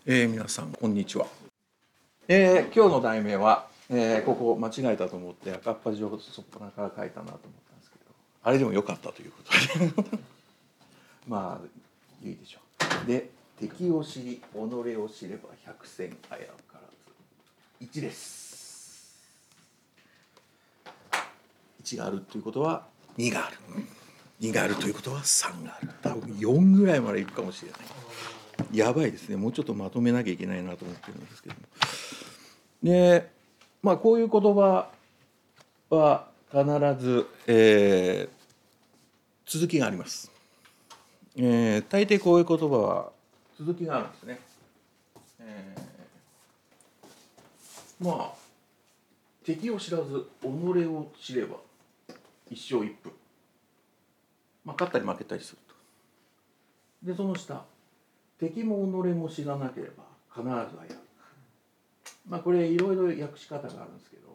皆さんこんにちは。今日の題名は、ここ間違えたと思って赤っ端をそこから書いたなと思ったんですけど、あれでもよかったということでまあいいでしょう。で、敵を知り己を知れば百戦あやからず1です。1があるということは2がある、2があるということは3がある。多分4ぐらいまでいくかもしれない。やばいですね。もうちょっとまとめなきゃいけないなと思ってるんですけども。で、こういう言葉は必ず、続きがあります。大抵こういう言葉は続きがあるんですね。敵を知らず己を知れば一生一分。勝ったり負けたりすると。で、その下、敵も己も知らなければ必ずはやる。これいろいろ訳し方があるんですけど、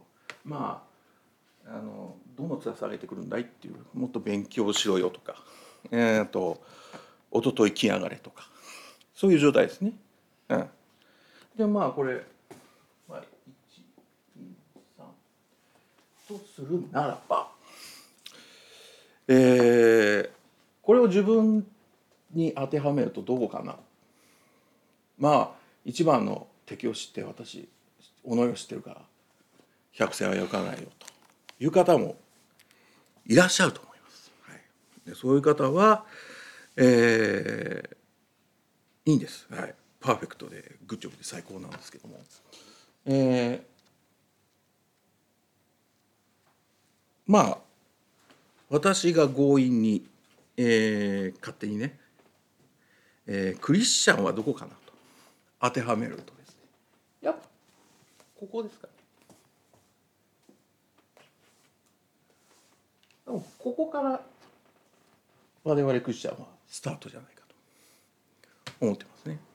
どの面下げてくるんだいっていう、もっと勉強しろよとか、おととい来やがれとか、そういう状態ですね。でこれ、1、2、3とするならば、これを自分に当てはめるとどうかな。一番の敵を知って私己を知ってるから百戦はやかないよという方もいらっしゃると思います。でそういう方は、いいんです。パーフェクトでグッジョブで最高なんですけども、私が強引に、勝手にね、クリスチャンはどこかなと当てはめるとですね、やっぱここですかね。でもここから我々クリスチャンはスタートじゃないかと思ってますね。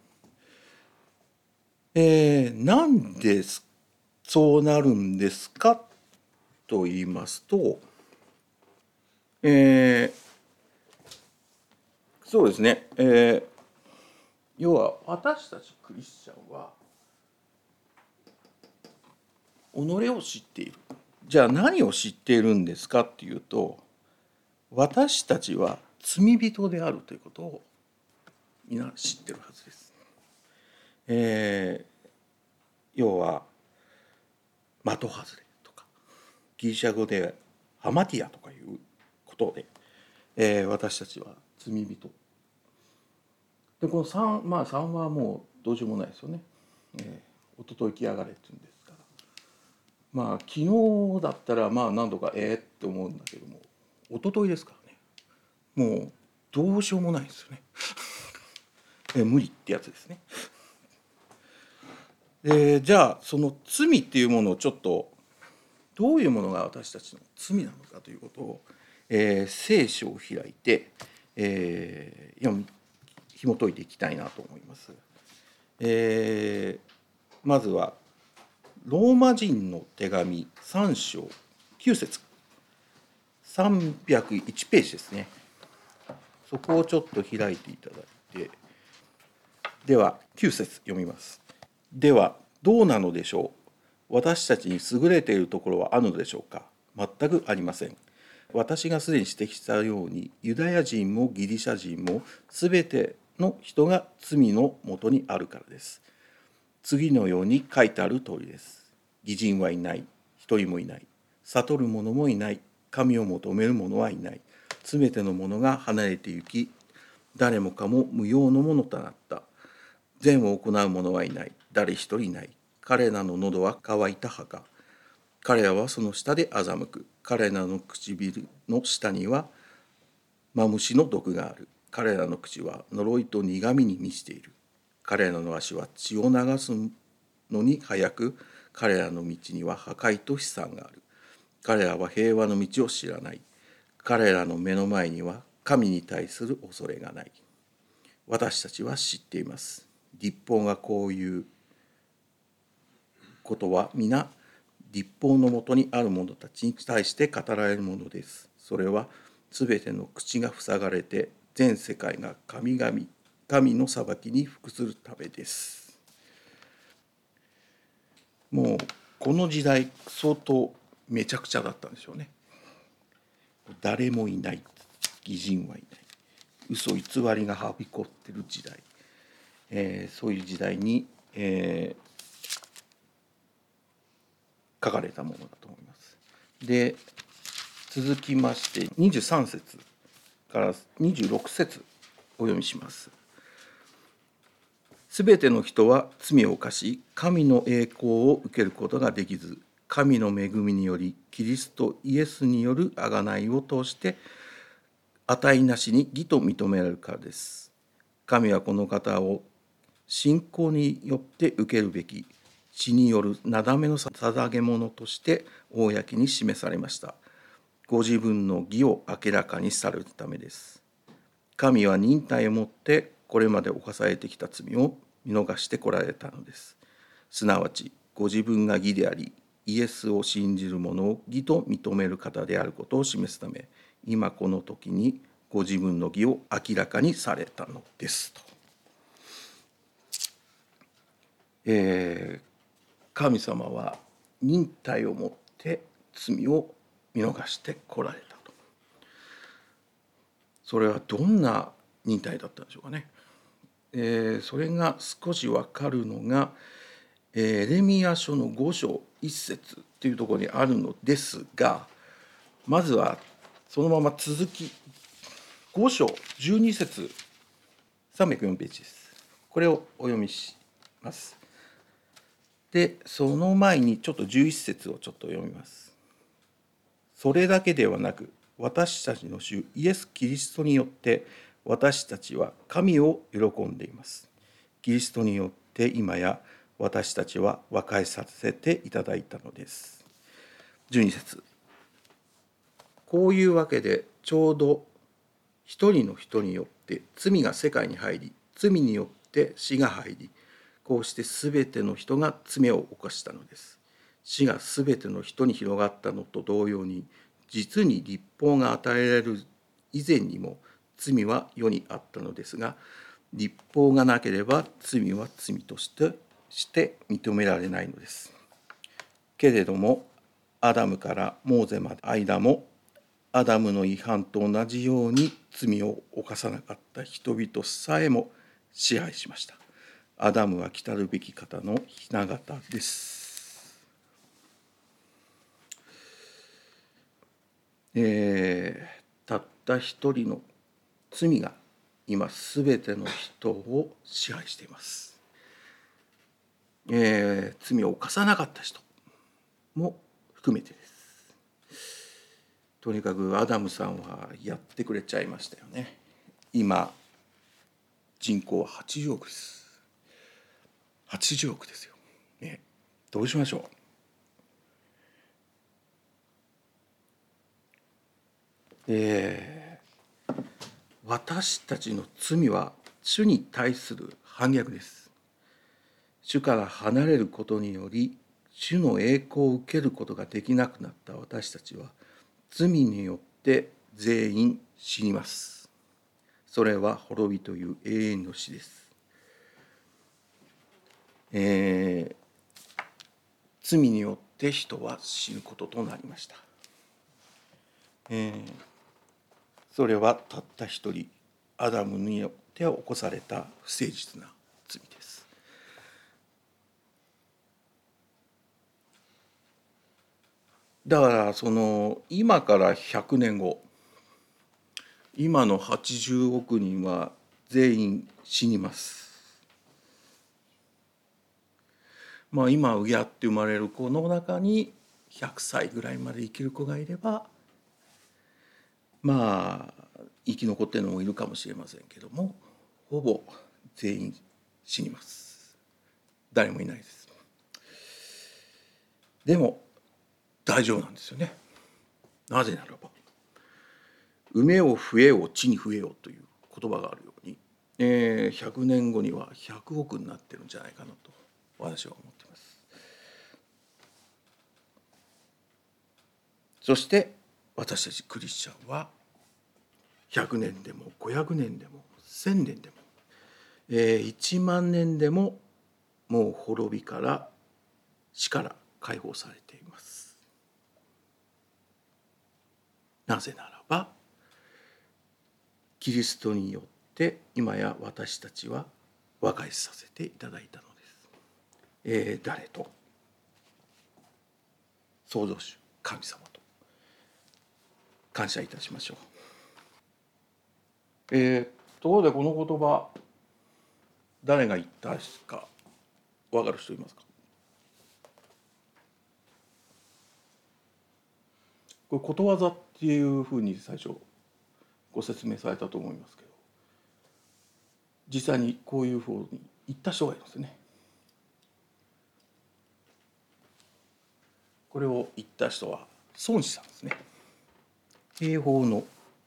なんでそうなるんですかと言いますと、そうですね、要は私たちクリスチャンは己を知っている。じゃあ何を知っているんですかっていうと、私たちは罪人であるということをみんな知ってるはずです。要は的外れとかギリシャ語でハマティアとかいうことで、私たちは罪人で、この 3はもうどうしようもないですよね。おととい来やがれって言うんですから、昨日だったら何度かって思うんだけども、おとといですからね、もうどうしようもないですよね無理ってやつですね。じゃあその罪っていうものをちょっとどういうものが私たちの罪なのかということを、聖書を開いて、紐解いていきたいなと思います。まずはローマ人の手紙3章9節301ページですね。そこをちょっと開いていただいて、では9節読みます。ではどうなのでしょう。私たちに優れているところはあるのでしょうか。全くありません。私がすでに指摘したように、ユダヤ人もギリシャ人もすべての人が罪のもとにあるからです。次のように書いてある通りです。義人はいない、一人もいない、悟る者もいない、神を求める者はいない。すべての者が離れて行き、誰もかも無用のものとなった。善を行う者はいない、誰一人いない。彼らの喉は乾いた墓。彼らはその下で欺く。彼らの唇の下にはマムシの毒がある。彼らの口は呪いと苦みに満ちている。彼らの足は血を流すのに早く、彼らの道には破壊と悲惨がある。彼らは平和の道を知らない。彼らの目の前には神に対する恐れがない。私たちは知っています。律法がこういうことは皆律法のもとにある者たちに対して語られるものです。それはすべての口が塞がれて全世界が神の裁きに服するためです。 もうこの時代相当めちゃくちゃだったんでしょうね。誰もいない、偽人はいない、嘘偽りがはびこってる時代、そういう時代に、書かれたものだと思います。で、続きまして23節から26節お読みします。すべての人は罪を犯し、神の栄光を受けることができず、神の恵みによりキリストイエスによる贖いを通して値なしに義と認められるからです。神はこの方を信仰によって受けるべき血によるなだめの捧げ物として公に示されました。ご自分の義を明らかにされるためです。神は忍耐をもってこれまで犯されてきた罪を見逃してこられたのです。すなわちご自分が義であり、イエスを信じる者を義と認める方であることを示すため、今この時にご自分の義を明らかにされたのですと。神様は忍耐をもって罪を見逃してこられたと。それはどんな忍耐だったんでしょうかね。それが少し分かるのが、エレミヤ書の5章1節というところにあるのですが、まずはそのまま続き5章12節304ページです。これをお読みします。で、その前にちょっと11節をちょっと読みます。それだけではなく、私たちの主イエス・キリストによって私たちは神を喜んでいます。キリストによって今や私たちは和解させていただいたのです。12節。こういうわけでちょうど一人の人によって罪が世界に入り、罪によって死が入り、こうしてすべての人が罪を犯したのです。死がすべての人に広がったのと同様に、実に律法が与えられる以前にも罪は世にあったのですが、律法がなければ罪は罪として認められないのです。けれども、アダムからモーゼまで間も、アダムの違反と同じように罪を犯さなかった人々さえも支配しました。アダムは来たるべき方の雛形です。たった一人の罪が今すべての人を支配しています。罪を犯さなかった人も含めてです。とにかくアダムさんはやってくれちゃいましたよね。今人口は80億です。80億ですよ、ね、どうしましょう。私たちの罪は主に対する反逆です。主から離れることにより主の栄光を受けることができなくなった私たちは罪によって全員死にます。それは滅びという永遠の死です。罪によって人は死ぬこととなりました。それはたった一人アダムによって起こされた不誠実な罪です。だから今から100年後、今の80億人は全員死にます。今うやって生まれる子の中に100歳ぐらいまで生きる子がいれば生き残ってるのもいるかもしれませんけども、ほぼ全員死にます。誰もいないです。でも大丈夫なんですよね。なぜならば埋めを増えよう地に増えようという言葉があるように、100年後には100億になってるんじゃないかなと私は思っています。そして私たちクリスチャンは100年でも500年でも1000年でも、1万年でももう滅びから死から解放されています。なぜならばキリストによって今や私たちは和解させていただいたのです。誰と？創造主神様と感謝いたしましょう。ところでこの言葉誰が言ったか分かる人いますか？これことわざっていうふうに最初ご説明されたと思いますけど、実際にこういうふうに言った人がいますね。これを言った人は孫子さんですね。兵法の、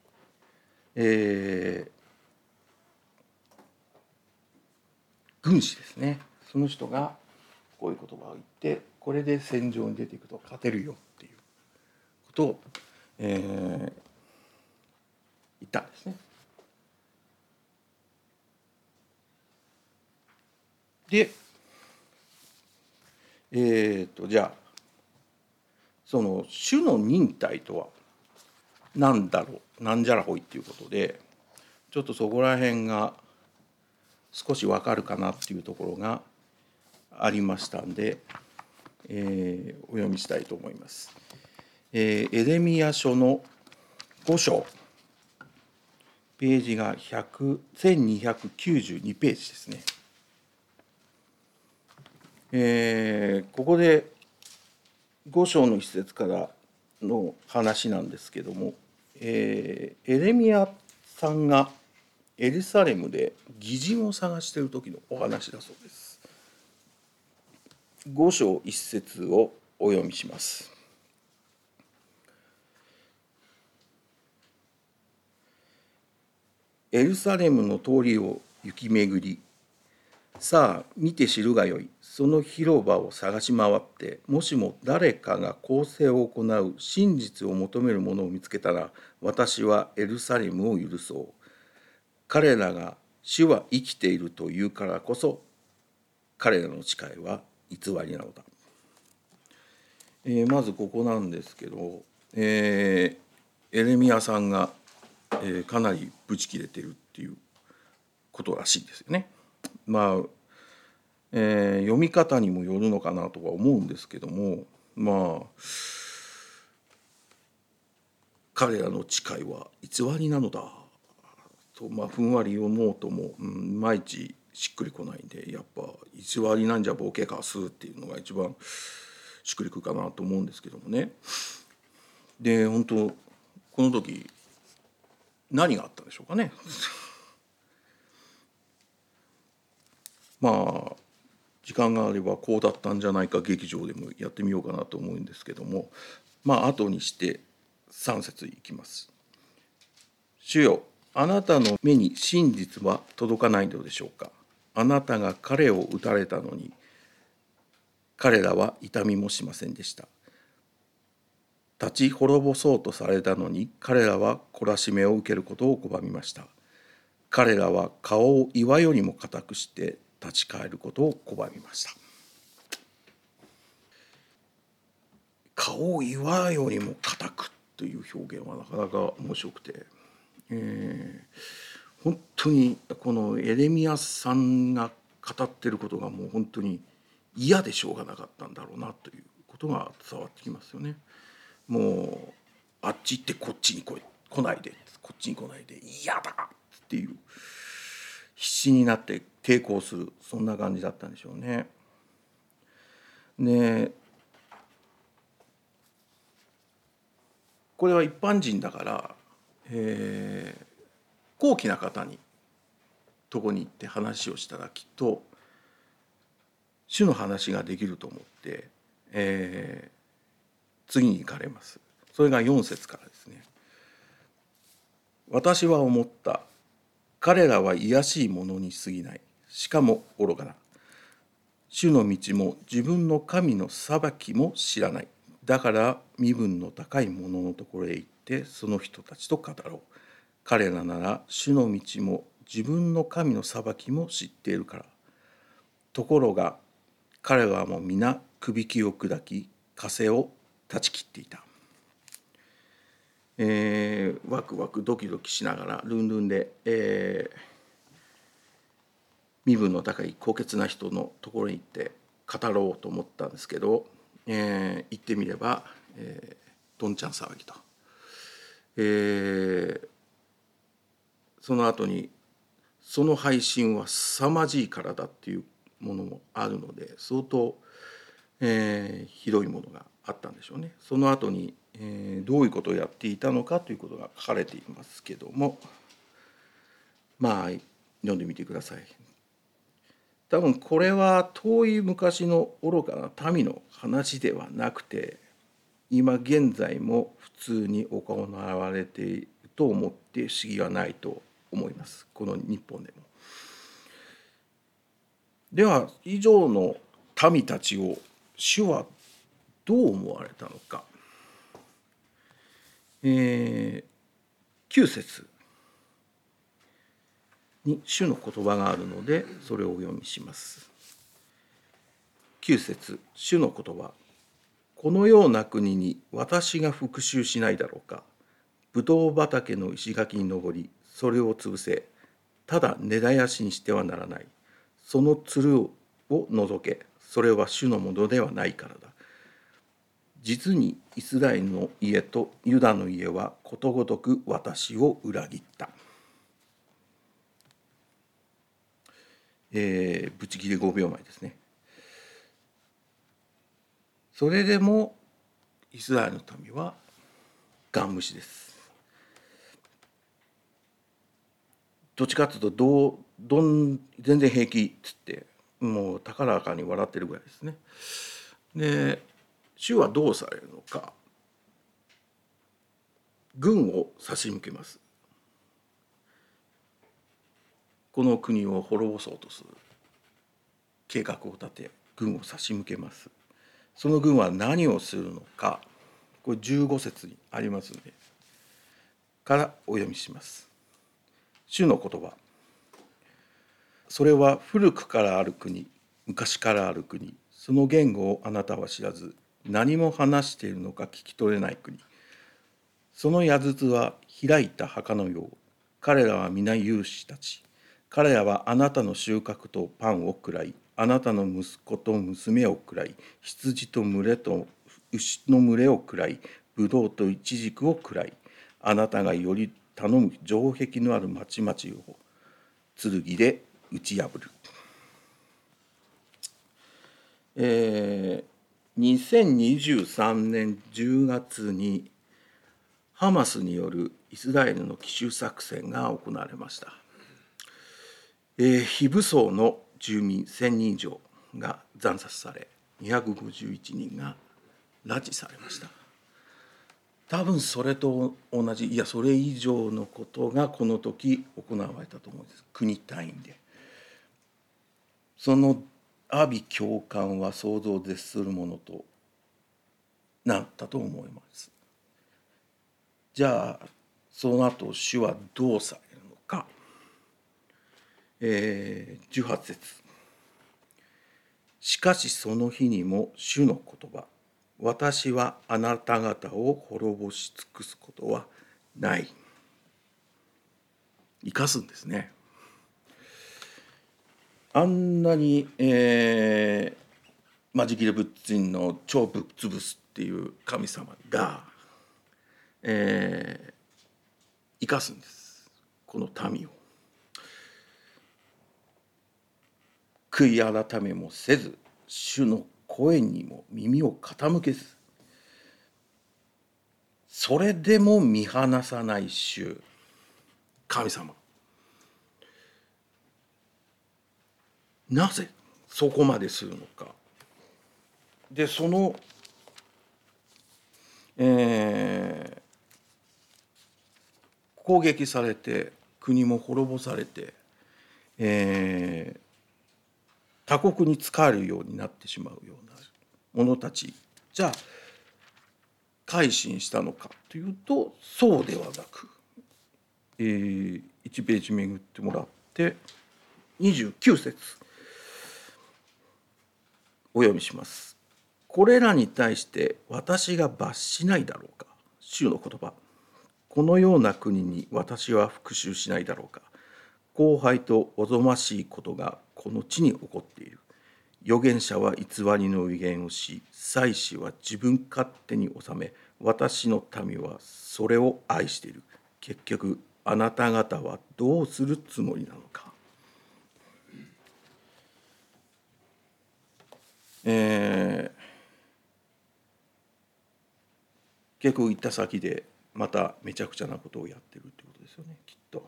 軍師ですね。その人がこういう言葉を言って、これで戦場に出ていくと勝てるよっていうことを、言ったんですね。で、じゃあその主の忍耐とは何だろう、なんじゃらほいっていうことで、ちょっとそこら辺が少し分かるかなっていうところがありましたんで、お読みしたいと思います。エレミヤ書の5章、ページが1292ページですね。ここで5章の一節からの話なんですけども、エレミヤさんがエルサレムで義人を探している時のお話だそうです。5章1節をお読みします。エルサレムの通りを行き巡り、さあ見て知るがよい。その広場を探し回って、もしも誰かが公正を行う真実を求める者を見つけたら、私はエルサレムを許そう。彼らが主は生きているというからこそ、彼らの誓いは偽りなのだ。まずここなんですけど、エレミヤさんが、かなりブチ切れてるっていうことらしいですよね。まあ読み方にもよるのかなとは思うんですけども、まあ彼らの誓いは偽りなのだと、ふんわり読もうとも、いまいちしっくりこないんで、やっぱ偽りなんじゃボケかすっていうのが一番しっくりくるかなと思うんですけどもね。で本当この時何があったんでしょうかね。まあ時間があればこうだったんじゃないか劇場でもやってみようかなと思うんですけども、後にして3節いきます。主よ、あなたの目に真実は届かないのでしょうか。あなたが彼を撃たれたのに彼らは痛みもしませんでした。立ち滅ぼそうとされたのに彼らは懲らしめを受けることを拒みました。彼らは顔を岩よりも固くして立ち返ることを拒みました。顔を岩よりも固くという表現はなかなか面白くて、本当にこのエレミヤさんが語っていることがもう本当に嫌でしょうがなかったんだろうなということが伝わってきますよね。もうあっち行ってこっちに来ないで、こっちに来ないで、嫌だっていう必死になって抵抗する、そんな感じだったんでしょうね。でこれは一般人だから、高貴な方にとこに行って話をしたらきっと主の話ができると思って、次に行かれます。それが4節からですね。私は思った。彼らは卑しいものに過ぎない。しかも愚かだ。主の道も自分の神の裁きも知らない。だから身分の高い者のところへ行ってその人たちと語ろう。彼らなら主の道も自分の神の裁きも知っているから。ところが彼らはもう皆くびきを砕き枷を断ち切っていた。ワクワクドキドキしながらルンルンで、身分の高い高潔な人のところに行って語ろうと思ったんですけど、行ってみれば、どんちゃん騒ぎと、その後にその配信は凄まじいからだっていうものもあるので相当、ひどいものがあったんでしょうね。その後に、どういうことをやっていたのかということが書かれていますけども、まあ読んでみてください。多分これは遠い昔の愚かな民の話ではなくて、今現在も普通に行われていると思って不思議はないと思います、この日本でも。では以上の民たちを主はどう思われたのか。9節に主の言葉があるのでそれをお読みします。9節、主の言葉。このような国に私が復讐しないだろうか。ぶどう畑の石垣に登りそれを潰せ。ただ根絶やしにしてはならない。そのつるを除け。それは主のものではないからだ。実にイスラエルの家とユダの家はことごとく私を裏切った。ブチ切れ5秒前ですね。それでもイスラエルの民はガン無視です。どっちかというと全然平気っつってもう高らかに笑ってるぐらいですね。で主はどうされるのか。軍を差し向けます。この国を滅ぼそうとする計画を立て軍を差し向けます。その軍は何をするのか、これ15節にありますのでからお読みします。主の言葉。それは古くからある国、昔からある国、その言語をあなたは知らず、何も話しているのか聞き取れない国。その矢筒は開いた墓のよう。彼らは皆勇士たち。彼らはあなたの収穫とパンを食らい、あなたの息子と娘を食らい、羊と群れと牛の群れを食らい、ブドウとイチジクを食らい、あなたがより頼む城壁のある町々を剣で打ち破る。2023年10月にハマスによるイスラエルの奇襲作戦が行われました。非武装の住民1000人以上が惨殺され、251人が拉致されました。多分それと同じ、いやそれ以上のことがこの時行われたと思うんです。国単位で。その阿鼻教官は想像を絶するものとなったと思います。じゃあその後主はどうされるのか。18節。しかしその日にも主の言葉。私はあなた方を滅ぼし尽くすことはない。生かすんですね。あんなに、マジギレ仏人の超ぶっ潰すっていう神様が、生かすんです、この民を。悔い改めもせず、主の声にも耳を傾けず、それでも見放さない主、神様。なぜそこまでするのか。でその、攻撃されて国も滅ぼされて、他国に仕えるようになってしまうような者たち、じゃあ改心したのかというとそうではなく、1ページめぐってもらって29節。 お読みします。これらに対して私が罰しないだろうか。主の言葉。このような国に私は復讐しないだろうか。荒廃とおぞましいことがこの地に起こっている。預言者は偽りの預言をし、祭司は自分勝手に治め、私の民はそれを愛している。結局、あなた方はどうするつもりなのか。結局行った先でまためちゃくちゃなことをやってるってことですよね、きっと。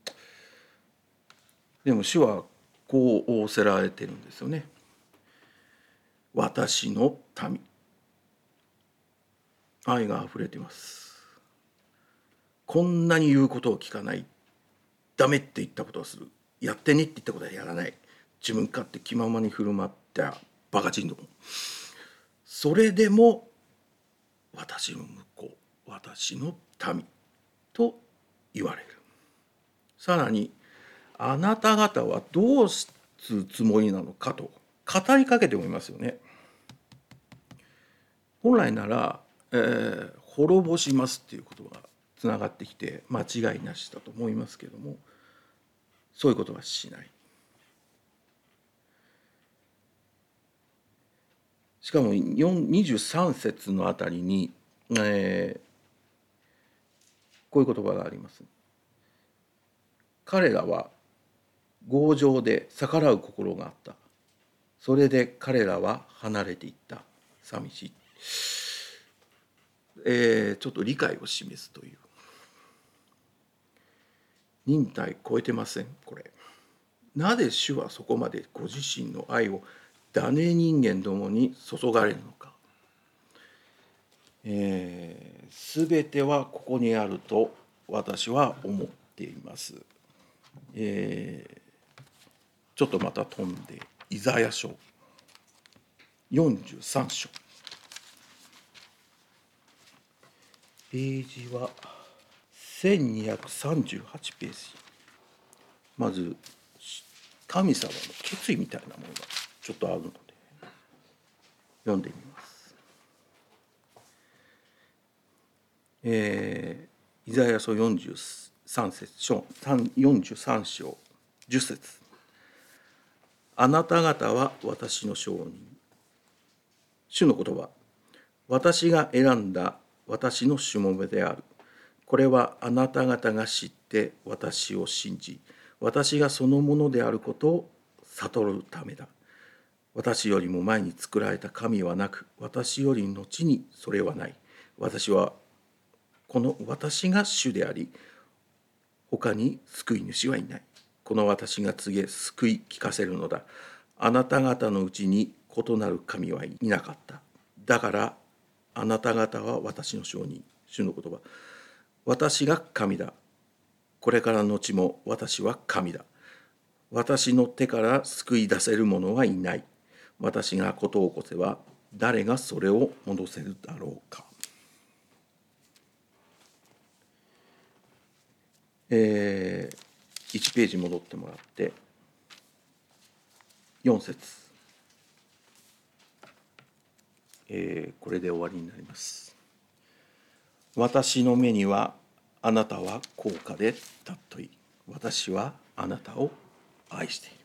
でも主はこう仰せられてるんですよね。私の民。愛があふれています。こんなに言うことを聞かない。ダメって言ったことをする。やってねって言ったことはやらない。自分勝手気ままに振る舞ったバカ人ども。それでも私の向こう、私の民と言われる。さらに、あなた方はどうするつもりなのかと語りかけてもいますよね。本来なら、滅ぼしますっていうことがつながってきて間違いなしだと思いますけれども、そういうことはしない。しかも23節のあたりに、こういう言葉があります。彼らは強情で逆らう心があった。それで彼らは離れていった。寂しい。ちょっと理解を示すという。忍耐超えてませんこれ。なぜ主はそこまでご自身の愛をダネ人間どもに注がれるのか。すべてはここにあると私は思っています。ちょっとまた飛んでイザヤ書43章。ページは1238ページ。まず神様の決意みたいなものがちょっとあるので読んでみます。イザヤ書43章10節。あなた方は私の証人。主の言葉。私が選んだ私のしもべである。これはあなた方が知って私を信じ、私がそのものであることを悟るためだ。私よりも前に作られた神はなく、私より後にそれはない。私が主であり、他に救い主はいない。この私が告げ救い聞かせるのだ。あなた方のうちに異なる神はいなかった。だからあなた方は私の証人。主の言葉。私が神だ。これからの後も私は神だ。私の手から救い出せる者はいない。私が事を起こせば誰がそれを戻せるだろうか。1ページ戻ってもらって4節、これで終わりになります。私の目にはあなたは高価で尊い。私はあなたを愛している。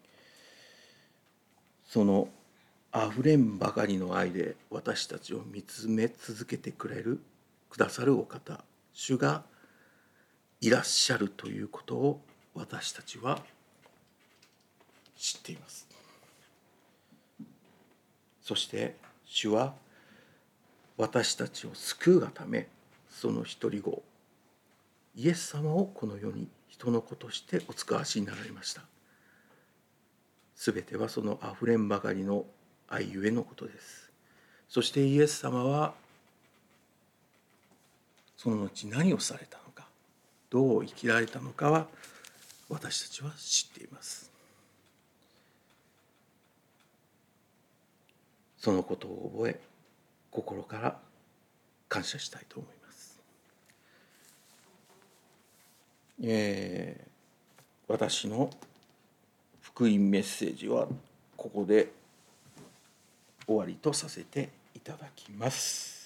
そのあふれんばかりの愛で私たちを見つめ続けてくださるお方、主がいらっしゃるということを私たちは知っています。そして主は私たちを救うがため、その一人子イエス様をこの世に人の子としてお使わしになられました。すべてはそのあふれんばかりの愛ゆえのことです。そしてイエス様はその後何をされたのか、どう生きられたのかは私たちは知っています。そのことを覚え、心から感謝したいと思います。私の福音メッセージはここで終わりとさせていただきます。